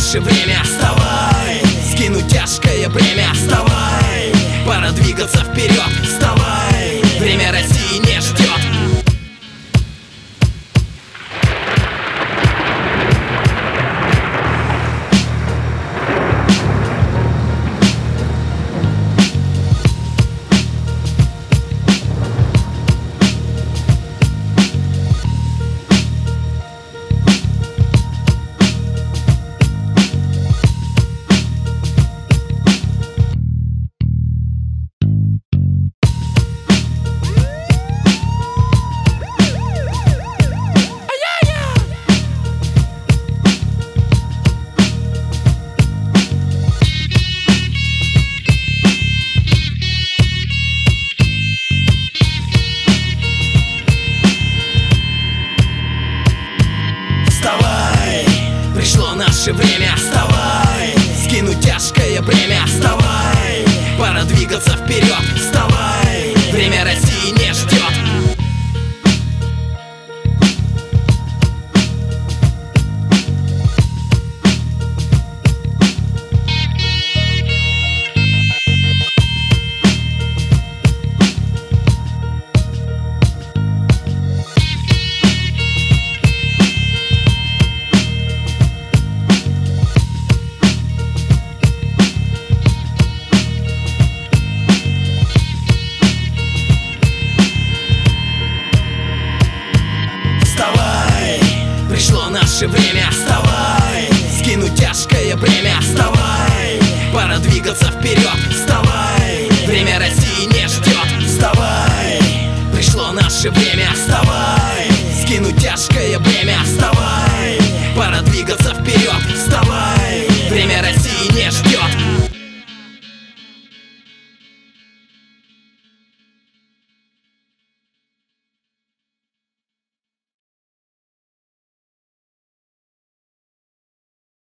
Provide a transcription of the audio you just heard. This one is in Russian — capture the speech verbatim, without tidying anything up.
наше время. Вставай, скинуть тяжкое бремя. Вставай, пора двигаться вперед. Вставай, время России не ждет. Вставай, пришло наше время. Вставай, скинуть тяжкое бремя. Вставай, пора двигаться вперед. Вставай, время России не ждет. Вставай, пришло наше время. Вставай, скинуть тяжкое бремя. Вставай, пора двигаться вперед. Вставай, время России не ждет. Вставай, пришло наше время. Вставай, скинуть тяжкое бремя. Вставай, пора двигаться вперед. Вставай.